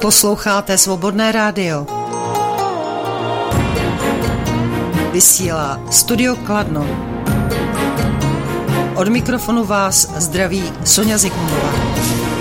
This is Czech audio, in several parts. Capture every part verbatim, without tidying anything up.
Posloucháte Svobodné rádio. Vysílá Studio Kladno. Od mikrofonu vás zdraví Sonja Zikmundová.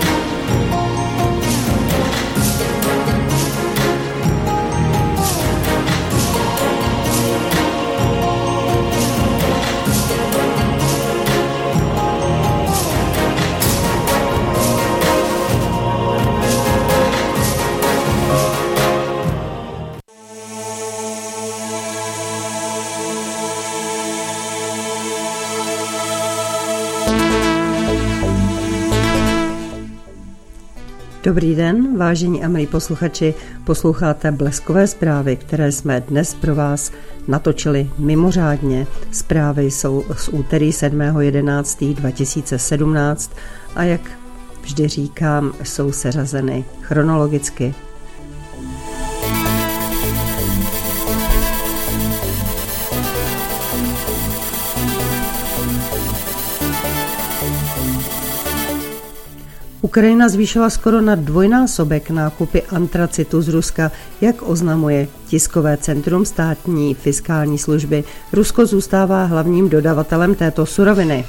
Dobrý den, vážení a milí posluchači, posloucháte Bleskové zprávy, které jsme dnes pro vás natočili mimořádně. Zprávy jsou z úterý sedmého jedenáctého dva tisíce sedmnáct a jak vždy říkám, jsou seřazeny chronologicky. Ukrajina zvýšila skoro na dvojnásobek nákupy antracitu z Ruska, jak oznamuje tiskové centrum státní fiskální služby. Rusko zůstává hlavním dodavatelem této suroviny.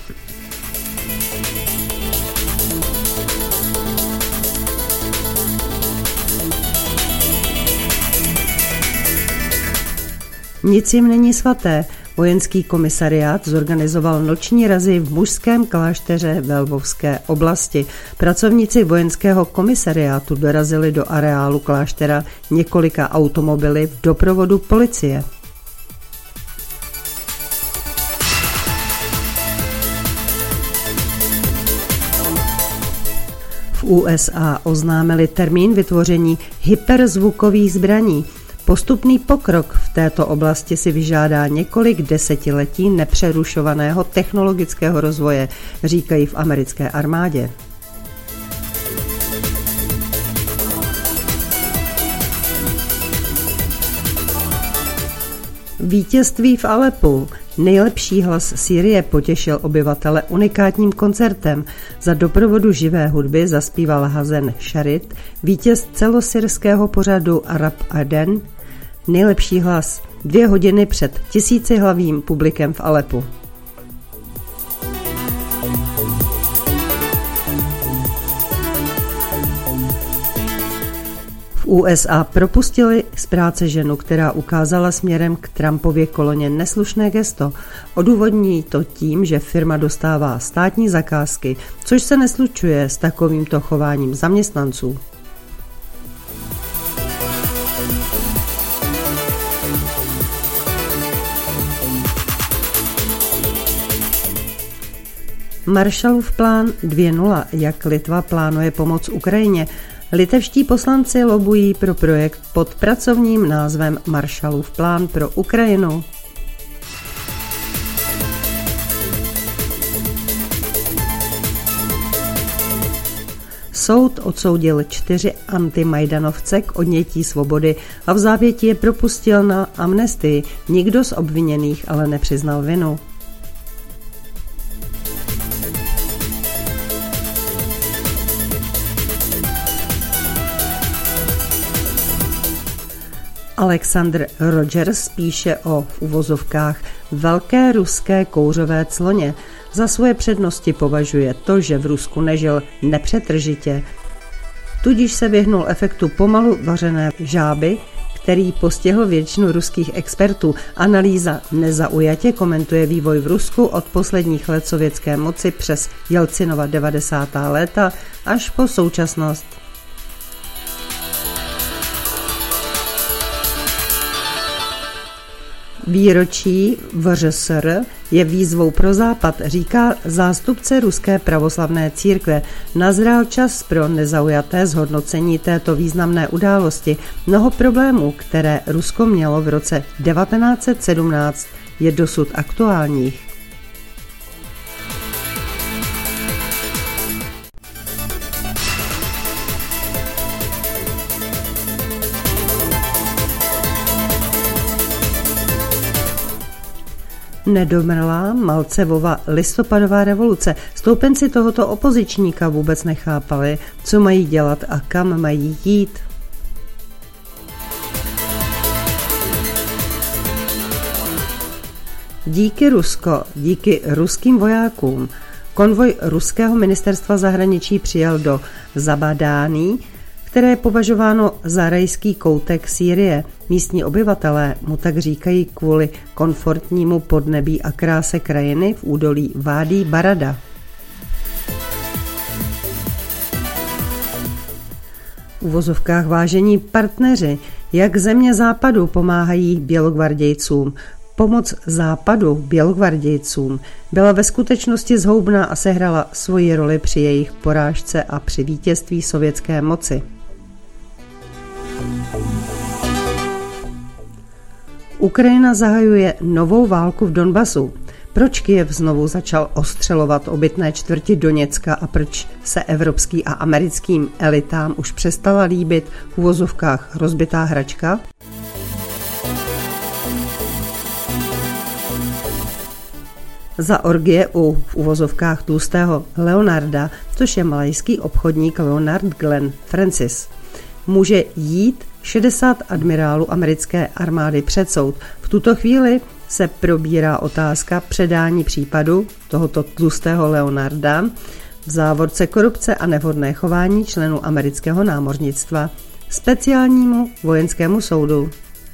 Nic jim není svaté. Vojenský komisariát zorganizoval noční razy v mužském klášteře ve Lvovské oblasti. Pracovníci vojenského komisariátu dorazili do areálu kláštera několika automobily v doprovodu policie. V U S A oznámili termín vytvoření hyperzvukových zbraní. Postupný pokrok v této oblasti si vyžádá několik desetiletí nepřerušovaného technologického rozvoje, říkají v americké armádě. Vítězství v Alepu. Nejlepší hlas Sýrie potěšil obyvatele unikátním koncertem. Za doprovodu živé hudby zaspíval Hazen Sharit, vítěz celosyrského pořadu Arab Aden, nejlepší hlas dvě hodiny před tisícihlavým publikem v Alepu. V U S A propustili z práce ženu, která ukázala směrem k Trumpově koloně neslušné gesto. Odůvodní to tím, že firma dostává státní zakázky, což se neslučuje s takovýmto chováním zaměstnanců. Marshallův plán dvě tečka nula, jak Litva plánuje pomoc Ukrajině. Litevští poslanci lobují pro projekt pod pracovním názvem Marshallův plán pro Ukrajinu. Soud odsoudil čtyři antimajdanovce k odnětí svobody a v závěti je propustil na amnestii. Nikdo z obviněných ale nepřiznal vinu. Alexander Rogers píše o v uvozovkách velké ruské kouřové cloně. Za svoje přednosti považuje to, že v Rusku nežil nepřetržitě. Tudíž se vyhnul efektu pomalu vařené žáby, který postihl většinu ruských expertů. Analýza nezaujatě komentuje vývoj v Rusku od posledních let sovětské moci přes Jelcinova devadesátá léta až po současnost. Výročí V Ř S R je výzvou pro Západ, říká zástupce Ruské pravoslavné církve. Nazrál čas pro nezaujaté zhodnocení této významné události. Mnoho problémů, které Rusko mělo v roce devatenáct set sedmnáct, je dosud aktuálních. Nedomrlá Malcevova listopadová revoluce. Stoupenci tohoto opozičníka vůbec nechápali, co mají dělat a kam mají jít. Díky Rusko, díky ruským vojákům. Konvoj ruského ministerstva zahraničí přijel do Zabadány, které je považováno za rajský koutek Sýrie. Místní obyvatelé mu tak říkají kvůli komfortnímu podnebí a kráse krajiny v údolí Vádí Barada. V uvozovkách vážení partneři, jak země západu pomáhají bělogvardějcům. Pomoc západu bělogvardějcům byla ve skutečnosti zhoubná a sehrala svoji roli při jejich porážce a při vítězství sovětské moci. Ukrajina zahajuje novou válku v Donbasu. Proč Kyjev znovu začal ostřelovat obytné čtvrti Doněcka a proč se evropský a americkým elitám už přestala líbit v uvozovkách rozbitá hračka? Za orgie u v uvozovkách tlustého Leonarda, což je malajský obchodník Leonard Glenn Francis, může jít šedesát admirálů americké armády před soud. V tuto chvíli se probírá otázka předání případu tohoto tlustého Leonarda v závorce korupce a nevhodné chování členů amerického námořnictva speciálnímu vojenskému soudu.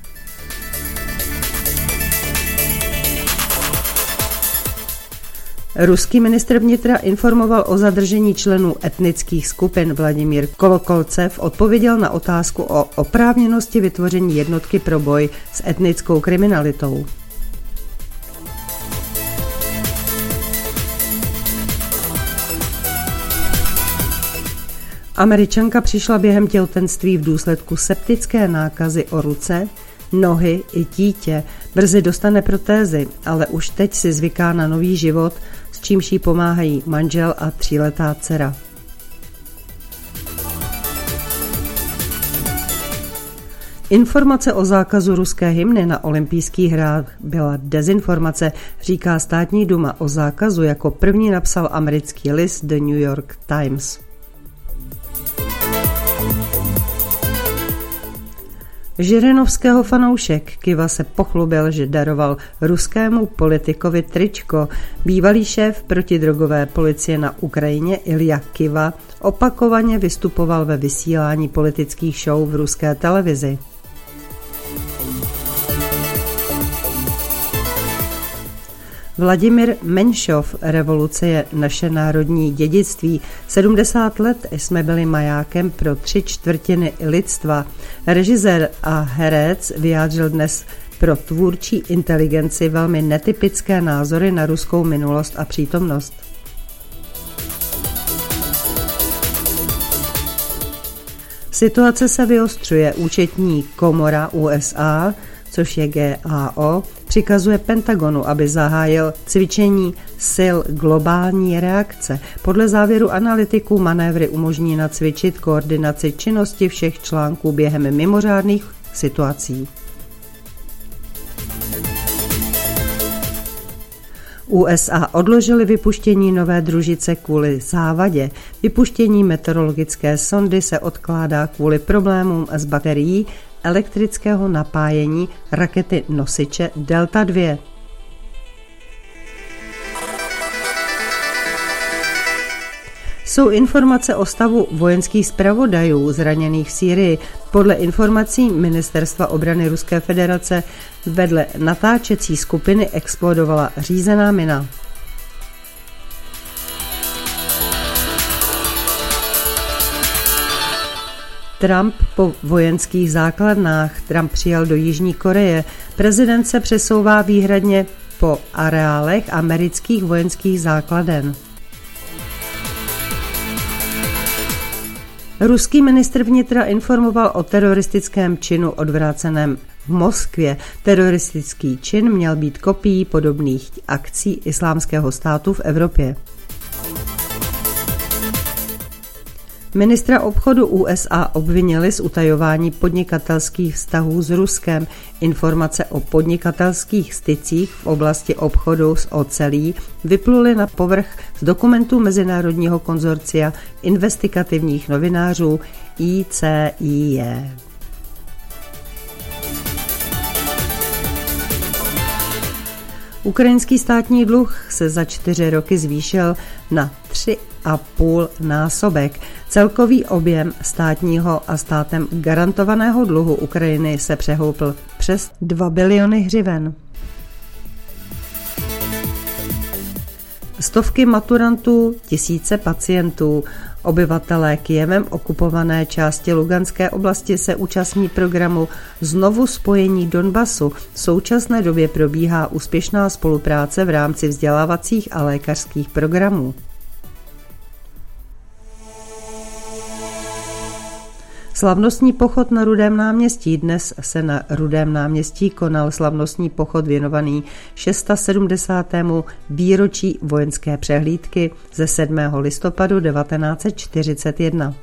Ruský ministr vnitra informoval o zadržení členů etnických skupin. Vladimír Kolokolcev odpověděl na otázku o oprávněnosti vytvoření jednotky pro boj s etnickou kriminalitou. Američanka přišla během těhotenství v důsledku septické nákazy o ruce, nohy i dítě. Brzy dostane protézy, ale už teď si zvyká na nový život, s čímž jí pomáhají manžel a tříletá dcera. Informace o zákazu ruské hymny na olympijských hrách byla dezinformace, říká státní duma. O zákazu jako první napsal americký list The New York Times. Žirinovského fanoušek Kyva se pochlubil, že daroval ruskému politikovi tričko. Bývalý šéf protidrogové policie na Ukrajině Ilja Kyva opakovaně vystupoval ve vysílání politických show v ruské televizi. Vladimir Menšov, revoluce je naše národní dědictví. sedmdesát let jsme byli majákem pro tři čtvrtiny lidstva. Režisér a herec vyjádřil dnes pro tvůrčí inteligenci velmi netypické názory na ruskou minulost a přítomnost. Situace se vyostřuje. Účetní komora U S A, což je G A O, přikazuje Pentagonu, aby zahájil cvičení sil globální reakce. Podle závěru analytiků manévry umožní nacvičit koordinaci činnosti všech článků během mimořádných situací. U S A odložili vypuštění nové družice kvůli závadě. Vypuštění meteorologické sondy se odkládá kvůli problémům s baterií elektrického napájení rakety nosiče Delta dva. Jsou informace o stavu vojenských zpravodajů zraněných v Sýrii. Podle informací Ministerstva obrany Ruské federace vedle natáčecí skupiny explodovala řízená mina. Trump po vojenských základnách. Trump přijel do Jižní Koreje. Prezident se přesouvá výhradně po areálech amerických vojenských základen. Ruský ministr vnitra informoval o teroristickém činu odvráceném v Moskvě. Teroristický čin měl být kopií podobných akcí Islámského státu v Evropě. Ministra obchodu U S A obvinili z utajování podnikatelských vztahů s Ruskem. Informace o podnikatelských stycích v oblasti obchodu s ocelí vypluly na povrch z dokumentů Mezinárodního konzorcia investigativních novinářů I C I J. Ukrajinský státní dluh se za čtyři roky zvýšil na tři a půl násobek. Celkový objem státního a státem garantovaného dluhu Ukrajiny se přehoupl přes dva biliony hřiven. Stovky maturantů, tisíce pacientů. Obyvatelé Kyjevem okupované části Luganské oblasti se účastní programu Znovu spojení Donbasu. V současné době probíhá úspěšná spolupráce v rámci vzdělávacích a lékařských programů. Slavnostní pochod na Rudém náměstí. Dnes se na Rudém náměstí konal slavnostní pochod věnovaný sedmdesátému šestému výročí vojenské přehlídky ze sedmého listopadu devatenáct set čtyřicet jedna.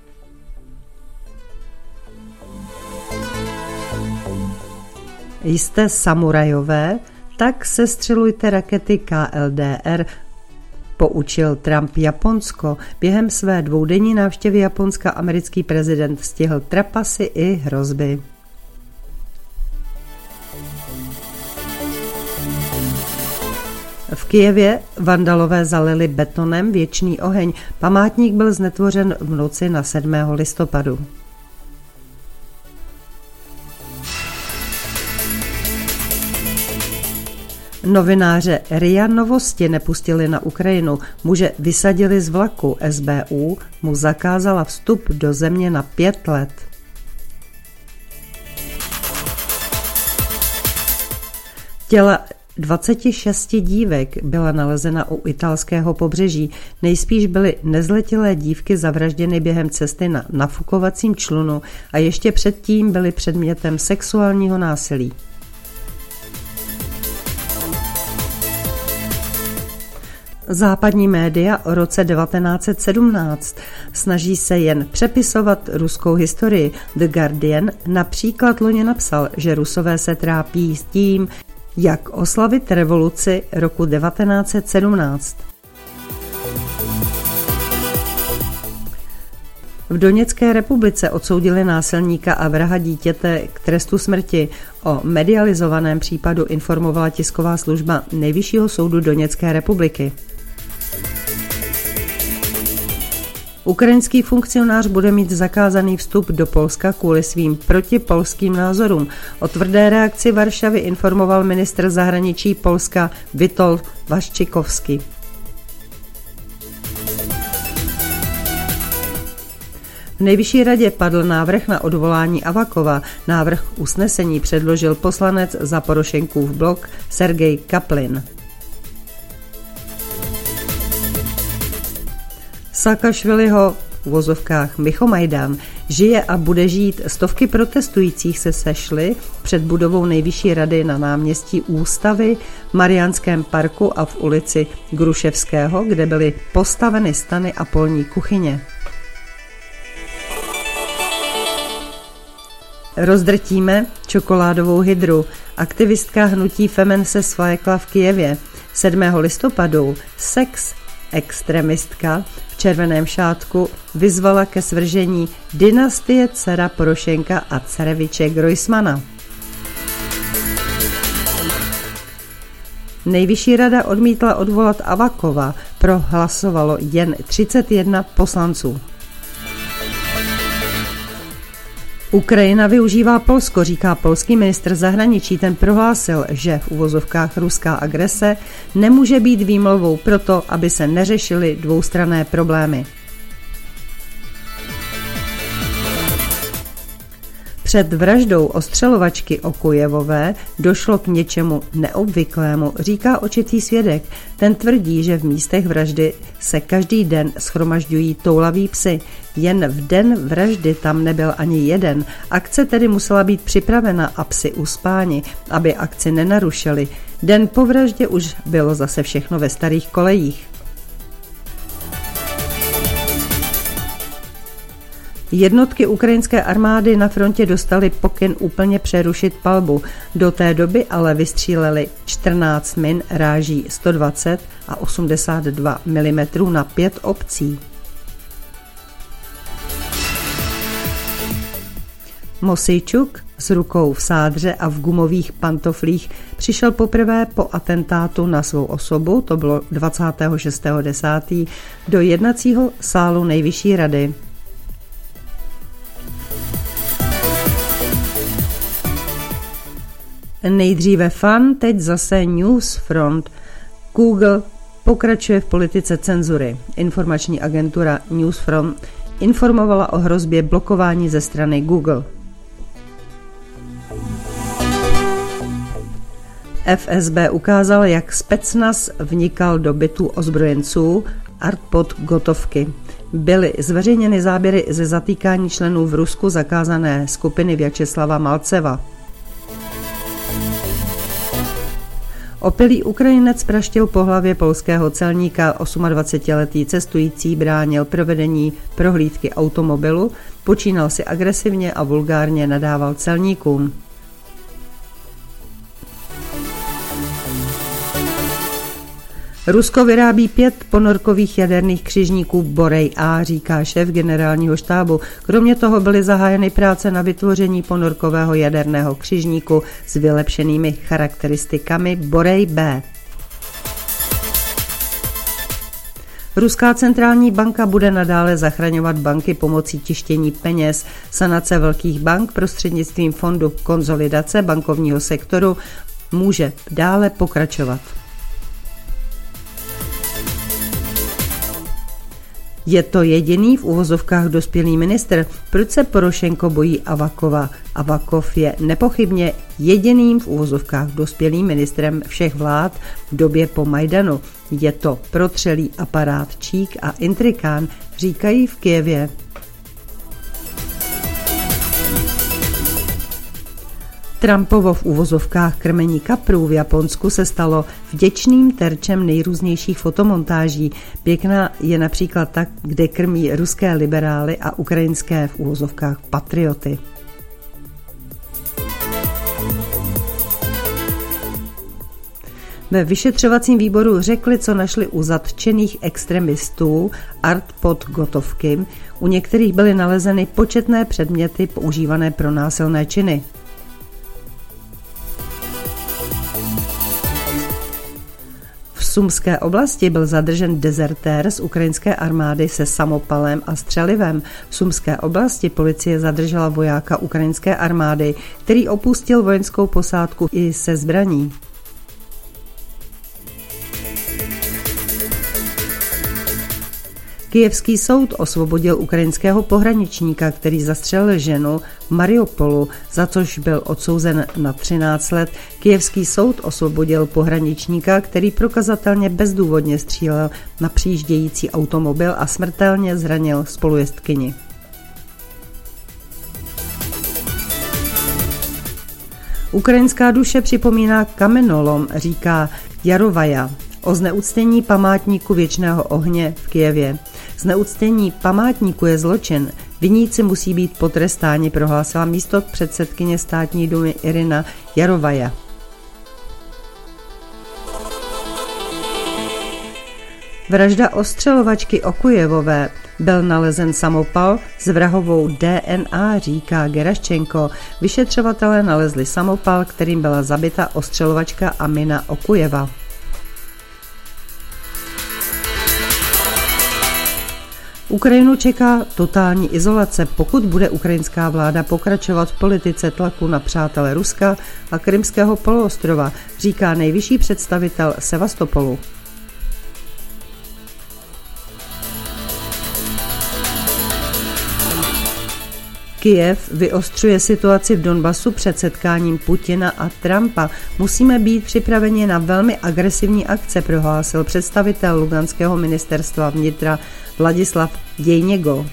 Jste samurajové? Tak sestřelujte rakety K L D R, poučil Trump Japonsko. Během své dvoudenní návštěvy Japonska americký prezident stihl trapasy i hrozby. V Kyjevě vandalové zalili betonem věčný oheň. Památník byl znetvořen v noci na sedmého listopadu. Novináře R I A Novosti nepustili na Ukrajinu. Muže vysadili z vlaku. S B U mu zakázala vstup do země na pět let. Těla dvaceti šesti dívek byla nalezena u italského pobřeží. Nejspíš byly nezletilé dívky zavražděny během cesty na nafukovacím člunu a ještě předtím byly předmětem sexuálního násilí. Západní média o roce devatenáct set sedmnáct snaží se jen přepisovat ruskou historii. The Guardian například loni napsal, že Rusové se trápí s tím, jak oslavit revoluci roku devatenáct set sedmnáct. V Doněcké republice odsoudili násilníka a vraha dítěte k trestu smrti. O medializovaném případu informovala tisková služba Nejvyššího soudu Doněcké republiky. Ukrajinský funkcionář bude mít zakázaný vstup do Polska kvůli svým protipolským názorům. O tvrdé reakci Varšavy informoval ministr zahraničí Polska Witold Waszczykowski. V Nejvyšší radě padl návrh na odvolání Avakova. Návrh usnesení předložil poslanec za Porošenkův blok Sergej Kaplin. Saakašviliho v uvozovkách Michomajdan žije a bude žít. Stovky protestujících se sešly před budovou Nejvyšší rady na náměstí Ústavy, v Mariánském parku a v ulici Gruševského, kde byly postaveny stany a polní kuchyně. Rozdrtíme čokoládovou hydru. Aktivistka hnutí Femen se svlékla v Kyjevě. sedmého listopadu sex extremistka v červeném šátku vyzvala ke svržení dynastie dcera Porošenka a careviče Grojsmana. Nejvyšší rada odmítla odvolat Avakova, prohlasovalo jen třicet jedna poslanců. Ukrajina využívá Polsko, říká polský ministr zahraničí. Ten prohlásil, že v uvozovkách ruská agrese nemůže být výmluvou proto, aby se neřešily dvoustranné problémy. Před vraždou ostřelovačky Okujevové došlo k něčemu neobvyklému, říká očitý svědek. Ten tvrdí, že v místech vraždy se každý den shromažďují toulaví psy. Jen v den vraždy tam nebyl ani jeden. Akce tedy musela být připravena a psi uspáni, aby akci nenarušili. Den po vraždě už bylo zase všechno ve starých kolejích. Jednotky ukrajinské armády na frontě dostaly pokyn úplně přerušit palbu. Do té doby ale vystříleli čtrnáct min ráží sto dvacet a osmdesát dva milimetrů na pět obcí. Mosejčuk s rukou v sádře a v gumových pantoflích přišel poprvé po atentátu na svou osobu, to bylo dvacátého šestého desátého do jednacího sálu Nejvyšší rady. Nejdříve Fun, teď zase Newsfront. Google pokračuje v politice cenzury. Informační agentura Newsfront informovala o hrozbě blokování ze strany Google. F S B ukázal, jak specnaz vnikal do bytů ozbrojenců Artpod Gotovky. Byly zveřejněny záběry ze zatýkání členů v Rusku zakázané skupiny Vjačeslava Malceva. Opilý Ukrajinec praštil po hlavě polského celníka, osmadvacetiletý cestující bránil provedení prohlídky automobilu, počínal si agresivně a vulgárně nadával celníkům. Rusko vyrábí pět ponorkových jaderných křižníků Borej A, říká šéf generálního štábu. Kromě toho byly zahájeny práce na vytvoření ponorkového jaderného křižníku s vylepšenými charakteristikami Borej B. Ruská centrální banka bude nadále zachraňovat banky pomocí tištění peněz. Sanace velkých bank prostřednictvím fondu konsolidace bankovního sektoru může dále pokračovat. Je to jediný v uvozovkách dospělý ministr. Proč se Porošenko bojí Avakova? Avakov je nepochybně jediným v uvozovkách dospělým ministrem všech vlád v době po Majdanu. Je to protřelý aparát čík a intrikán, říkají v Kyjevě. Trumpovo v uvozovkách krmení kaprů v Japonsku se stalo vděčným terčem nejrůznějších fotomontáží. Pěkná je například tak, kde krmí ruské liberály a ukrajinské v uvozovkách patrioty. Ve vyšetřovacím výboru řekli, co našli u zatčených extremistů Artpod Gotovky. U některých byly nalezeny početné předměty používané pro násilné činy. V Sumské oblasti byl zadržen dezertér z ukrajinské armády se samopalem a střelivem. V Sumské oblasti policie zadržela vojáka ukrajinské armády, který opustil vojenskou posádku i se zbraní. Kyjevský soud osvobodil ukrajinského pohraničníka, který zastřelil ženu v Mariupolu, za což byl odsouzen na třináct let. Kyjevský soud osvobodil pohraničníka, který prokazatelně bezdůvodně střílel na přijíždějící automobil a smrtelně zranil spolujezdkyni. Ukrajinská duše připomíná kamenolom, říká Jarovaja, o zneuctění památníku věčného ohně v Kyjevě. Zneuctění památníku je zločin. Viníci musí být potrestáni, prohlásila místopředsedkyně státní dumy Irina Jarovaja. Vražda ostřelovačky Okujevové. Byl nalezen samopal s vrahovou D N A, říká Geraščenko. Vyšetřovatelé nalezli samopal, kterým byla zabita ostřelovačka Amina Okujeva. Ukrajinu čeká totální izolace, pokud bude ukrajinská vláda pokračovat v politice tlaku na přátele Ruska a Krymského poloostrova, říká nejvyšší představitel Sevastopolu. Kyjev vyostřuje situaci v Donbasu před setkáním Putina a Trumpa. Musíme být připraveni na velmi agresivní akce, prohlásil představitel Luganského ministerstva vnitra Vladislav Dějněgo.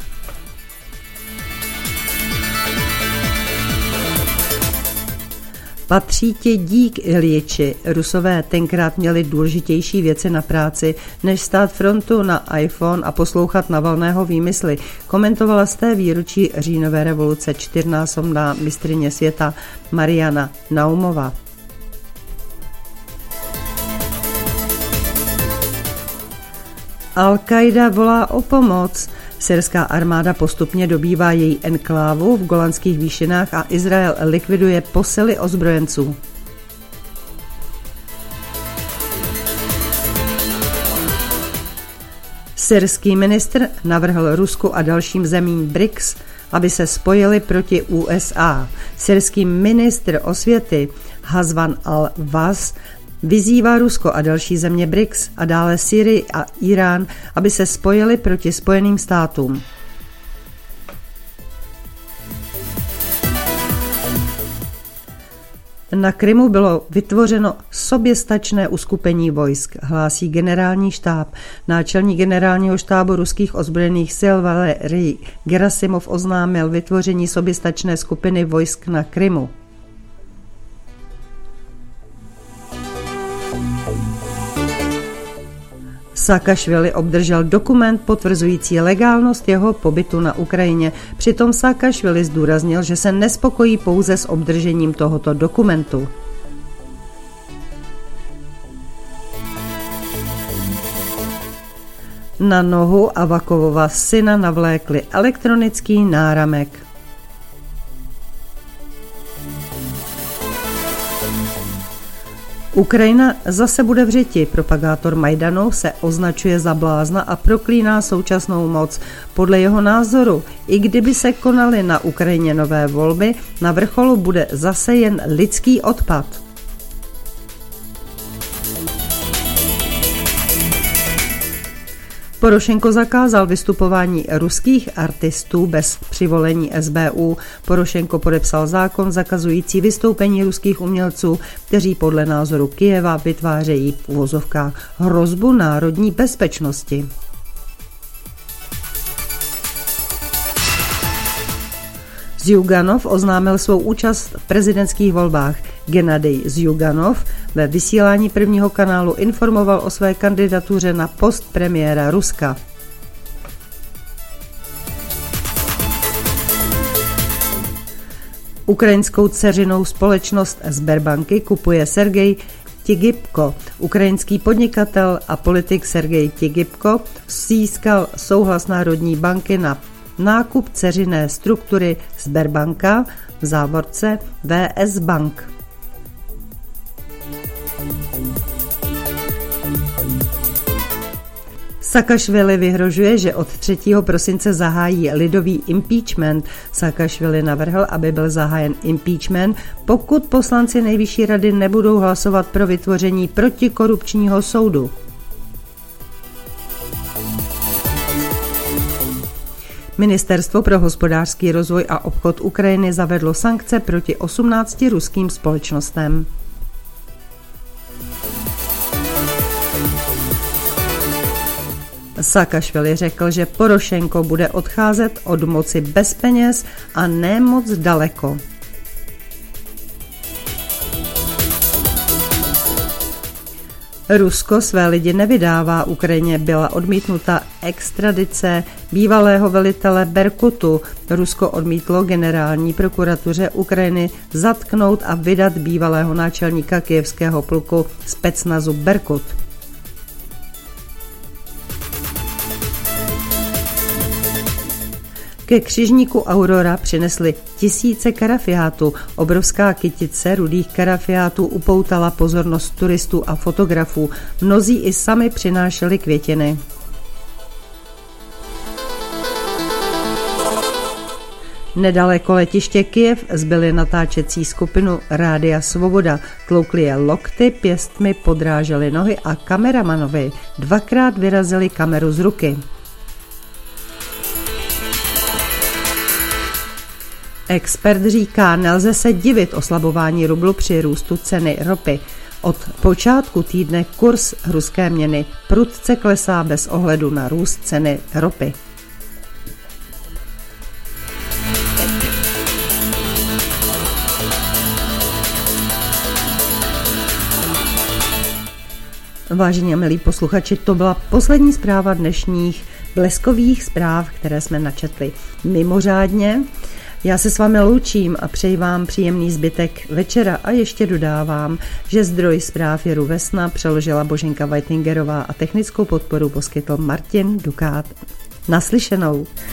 Patří ti dík, Iljiči. Rusové tenkrát měli důležitější věci na práci, než stát frontu na iPhone a poslouchat Navalného výmysly, komentovala z té výročí říjnové revoluce čtyřnásobná mistryně světa Mariana Naumová. Al-Qaida volá o pomoc. Syrská armáda postupně dobývá její enklávu v Golanských výšinách a Izrael likviduje posily ozbrojenců. Syrský ministr navrhl Rusku a dalším zemím B R I C S, aby se spojili proti U S A. Syrský ministr osvěty Hazvan al-Vas vyzývá Rusko a další země B R I C S a dále Sýrii a Irán, aby se spojili proti Spojeným státům. Na Krymu bylo vytvořeno soběstačné uskupení vojsk, hlásí generální štáb. Náčelník generálního štábu ruských ozbrojených sil Valerij Gerasimov oznámil vytvoření soběstačné skupiny vojsk na Krymu. Saakašvili obdržel dokument potvrzující legálnost jeho pobytu na Ukrajině. Přitom Saakašvili zdůraznil, že se nespokojí pouze s obdržením tohoto dokumentu. Na nohu Avakovova syna navlékli elektronický náramek. Ukrajina zase bude v řiti. Propagátor Majdanu se označuje za blázna a proklíná současnou moc. Podle jeho názoru, i kdyby se konaly na Ukrajině nové volby, na vrcholu bude zase jen lidský odpad. Porošenko zakázal vystupování ruských artistů bez přivolení S B U. Porošenko podepsal zákon zakazující vystoupení ruských umělců, kteří podle názoru Kyjeva vytvářejí v uvozovkách hrozbu národní bezpečnosti. Zjuganov oznámil svou účast v prezidentských volbách. Gennadij Zjuganov ve vysílání prvního kanálu informoval o své kandidatuře na post premiéra Ruska. Ukrajinskou dceřinou společnost Sberbanky kupuje Sergej Tigipko. Ukrajinský podnikatel a politik Sergej Tigipko získal souhlas Národní banky na nákup dceřiné struktury Sberbanka v závorce V S Bank. Saakašvili vyhrožuje, že od třetího prosince zahájí lidový impeachment. Saakašvili navrhl, aby byl zahájen impeachment, pokud poslanci Nejvyšší rady nebudou hlasovat pro vytvoření protikorupčního soudu. Ministerstvo pro hospodářský rozvoj a obchod Ukrajiny zavedlo sankce proti osmnácti ruským společnostem. Saakašvili řekl, že Porošenko bude odcházet od moci bez peněz a ne moc daleko. Rusko své lidi nevydává. Ukrajině byla odmítnuta extradice bývalého velitele Berkutu. Rusko odmítlo generální prokuratuře Ukrajiny zatknout a vydat bývalého náčelníka kyjevského pluku specnazu Berkut. Ke křižníku Aurora přinesli tisíce karafiátů. Obrovská kytice rudých karafiátů upoutala pozornost turistů a fotografů. Mnozí i sami přinášeli květiny. Nedaleko letiště Kyjev zbyli natáčecí skupinu Rádia Svoboda. Tloukli je lokty, pěstmi podráželi nohy a kameramanovi dvakrát vyrazili kameru z ruky. Expert říká, nelze se divit oslabování rublu při růstu ceny ropy. Od počátku týdne kurz ruské měny prudce klesá bez ohledu na růst ceny ropy. Vážení a milí posluchači, to byla poslední zpráva dnešních bleskových zpráv, které jsme načetli mimořádně. Já se s vámi loučím a přeji vám příjemný zbytek večera a ještě dodávám, že zdroj zpráv je Ruvesna, přeložila Boženka Weittingerová a technickou podporu poskytl Martin Dukát. Naslyšenou.